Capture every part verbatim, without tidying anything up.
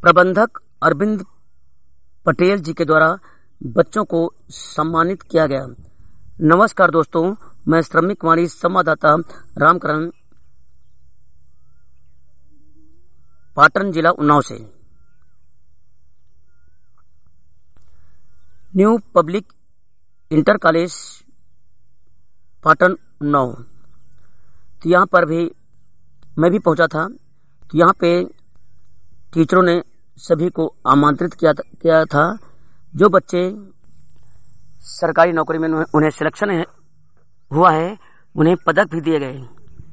प्रबंधक अरविंद पटेल जी के द्वारा बच्चों को सम्मानित किया गया। नमस्कार दोस्तों, मैं श्रमिक वाणी संवाददाता रामकरण, पाटन जिला उन्नाव से। New public inter college Patan Unnao, तो यहाँ पर भी मैं भी पहुंचा था। तो यहाँ पे टीचरों ने सभी को आमंत्रित किया किया था। जो बच्चे सरकारी नौकरी में उन्हें सिलेक्शन है, हुआ है, उन्हें पदक भी दिए गए।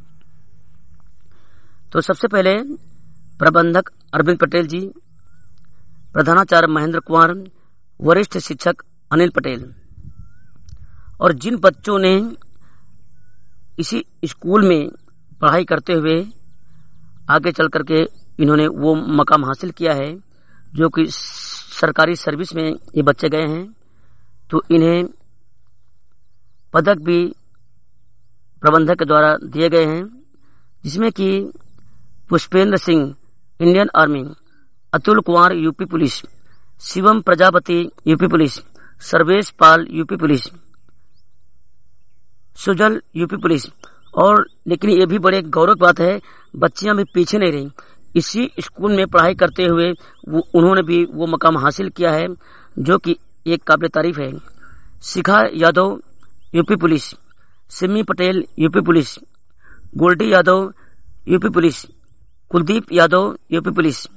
तो सबसे पहले प्रबंधक अरविंद पटेल जी, प्रधानाचार्य महेंद्र कुमार, वरिष्ठ शिक्षक अनिल पटेल, और जिन बच्चों ने इसी स्कूल में पढ़ाई करते हुए आगे चल करके इन्होंने वो मकाम हासिल किया है जो कि सरकारी सर्विस में ये बच्चे गए हैं, तो इन्हें पदक भी प्रबंधक के द्वारा दिए गए हैं, जिसमें कि Pushpendra Singh Indian army, Atul Kumar UP police, Shivam Prajapati UP police, Sarvesh Pal UP police, Sujal UP police. और लेकिन ये भी बड़े गौरव की बात है, बच्चियां भी पीछे नहीं रही। इसी स्कूल में पढ़ाई करते हुए वो उन्होंने भी वो मकाम हासिल किया है जो कि एक काबिल तारीफ है। Shikha Yadav UP police, Simi Patel UP police, Goldy Yadav UP police, Kuldeep Yadav UP police.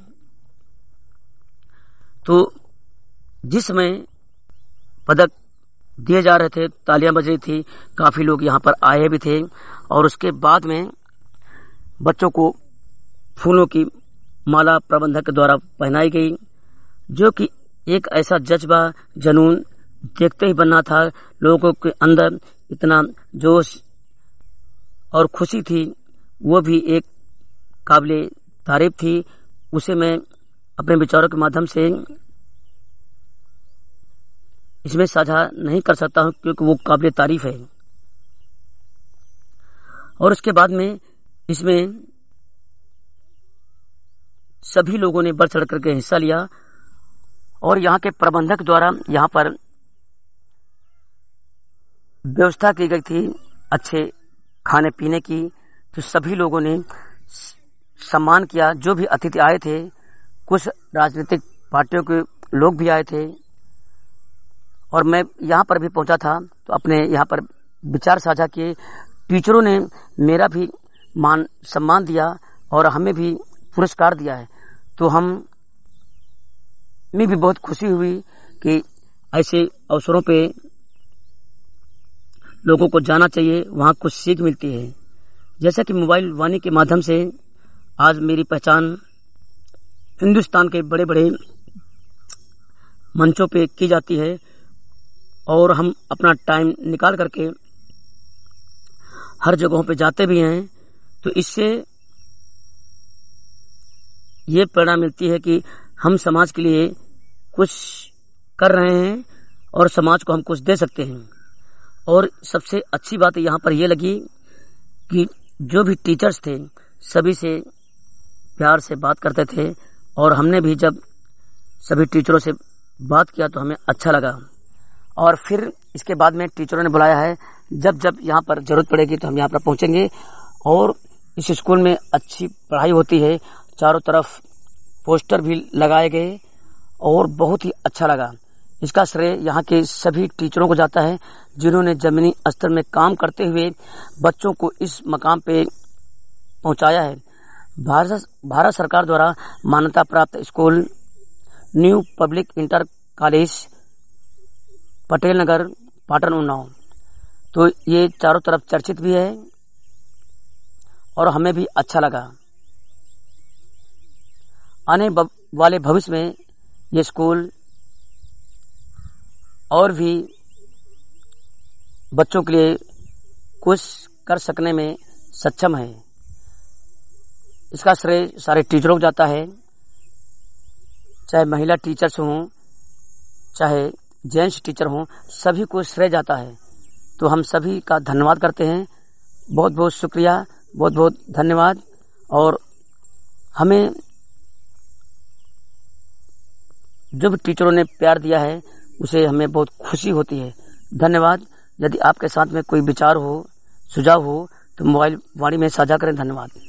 तो जिस समय पदक दिए जा रहे थे, तालियां बज रही थी, काफी लोग यहाँ पर आए भी थे, और उसके बाद में बच्चों को फूलों की माला प्रबंधक के द्वारा पहनाई गई, जो कि एक ऐसा जज्बा, जुनून देखते ही बनना था। लोगों के अंदर इतना जोश और खुशी थी, वो भी एक काबिले तारीफ थी। उसे मैं अपने विचारों के माध्यम से इसमें साझा नहीं कर सकता हूं, क्योंकि वो काबिले तारीफ है। और उसके बाद में इसमें सभी लोगों ने बढ़ चढ़ करके हिस्सा लिया, और यहाँ के प्रबंधक द्वारा यहाँ पर व्यवस्था की गई थी अच्छे खाने पीने की। तो सभी लोगों ने सम्मान किया। जो भी अतिथि आए थे, कुछ राजनीतिक पार्टियों के लोग भी आए थे, और मैं यहाँ पर भी पहुंचा था तो अपने यहाँ पर विचार साझा किए। टीचरों ने मेरा भी मान सम्मान दिया और हमें भी पुरस्कार दिया है। तो हम में भी बहुत खुशी हुई कि ऐसे अवसरों पे लोगों को जाना चाहिए, वहाँ कुछ सीख मिलती है। जैसा कि मोबाइल वाणी के माध्यम से आज मेरी पहचान हिंदुस्तान के बड़े बड़े मंचों पे की जाती है, और हम अपना टाइम निकाल करके हर जगहों पे जाते भी हैं। तो इससे ये प्रेरणा मिलती है कि हम समाज के लिए कुछ कर रहे हैं और समाज को हम कुछ दे सकते हैं। और सबसे अच्छी बात यहाँ पर यह लगी कि जो भी टीचर्स थे सभी से प्यार से बात करते थे, और हमने भी जब सभी टीचरों से बात किया तो हमें अच्छा लगा। और फिर इसके बाद में टीचरों ने बुलाया है, जब जब यहाँ पर जरूरत पड़ेगी तो हम यहाँ पर पहुंचेंगे। और इस स्कूल में अच्छी पढ़ाई होती है, चारों तरफ पोस्टर भी लगाए गए और बहुत ही अच्छा लगा। इसका श्रेय यहाँ के सभी टीचरों को जाता है, जिन्होंने जमीनी स्तर में काम करते हुए बच्चों को इस मकाम पे पहुंचाया है। भारत भारत सरकार द्वारा मान्यता प्राप्त school new public inter college Patel Nagar Patan Unnao, तो ये चारों तरफ चर्चित भी है और हमें भी अच्छा लगा। आने वाले भविष्य में ये स्कूल और भी बच्चों के लिए कुछ कर सकने में सक्षम है। इसका श्रेय सारे टीचरों को जाता है, चाहे महिला टीचर्स हों चाहे जेंट्स टीचर हों, सभी को श्रेय जाता है। तो हम सभी का धन्यवाद करते हैं। बहुत बहुत शुक्रिया, बहुत बहुत धन्यवाद। और हमें जो भी टीचरों ने प्यार दिया है उसे हमें बहुत खुशी होती है। धन्यवाद। यदि आपके साथ में कोई विचार हो, सुझाव हो तो मोबाइल वाणी में साझा करें। धन्यवाद।